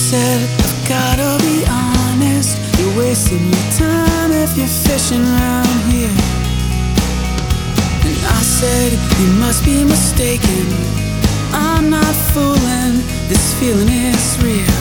said, I've gotta be honest, you're wasting your time if you're fishing around here. And I said, you must be mistaken, I'm not fooling, this feeling is real.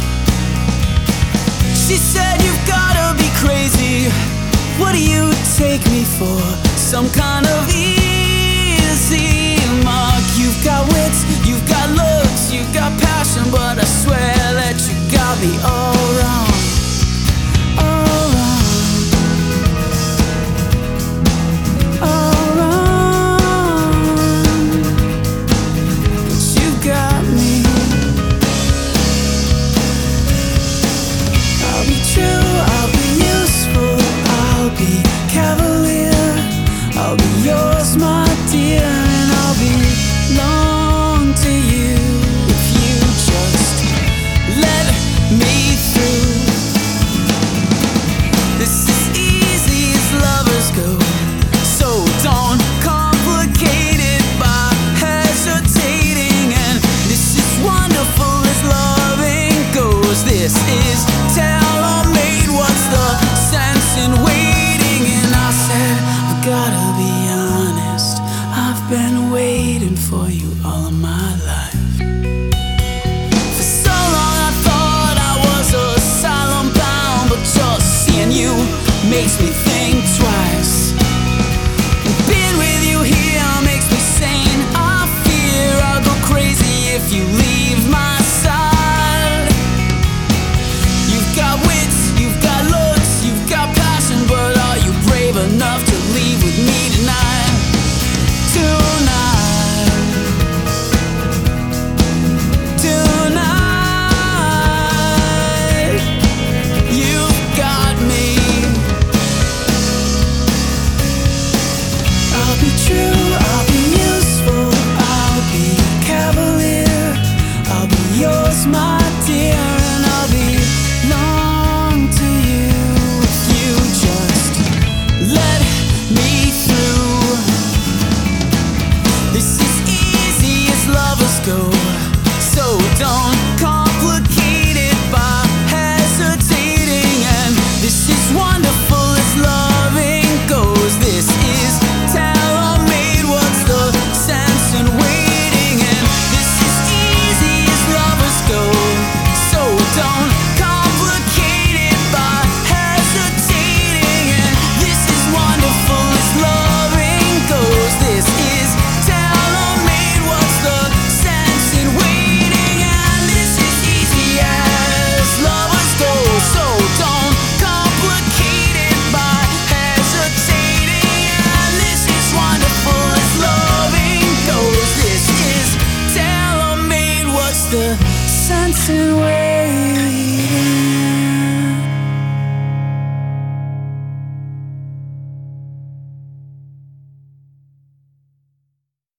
She said, you've gotta be crazy, what do you take me for? Some kind of easy mark. You've got wits, you've got looks, you've got passion, but I swear that you got me all wrong, all wrong, all wrong. But you got me. I'll be true, I'll be useful, I'll be cavalier, I'll be yours, my dear, and I'll belong to you if you just let me through. This is easy as lovers go, so don't complicate it by hesitating. And this is wonderful as loving goes. This is tailor-made, what's the sense in waiting? And I said, I've gotta be honest, I've been waiting for you all of my life. For so long I thought I was asylum bound, but just seeing you makes me think twice. And being with you here makes me sane. I fear I'll go crazy if you leave my side. You've got wits, you've got looks, you've got passion, but are you brave enough to leave with me tonight? Tonight, tonight, you've got me. I'll be true, I'll be useful, I'll be cavalier, I'll be yours, my dear, and I'll belong to you if you just let me through. This is easy as lovers go.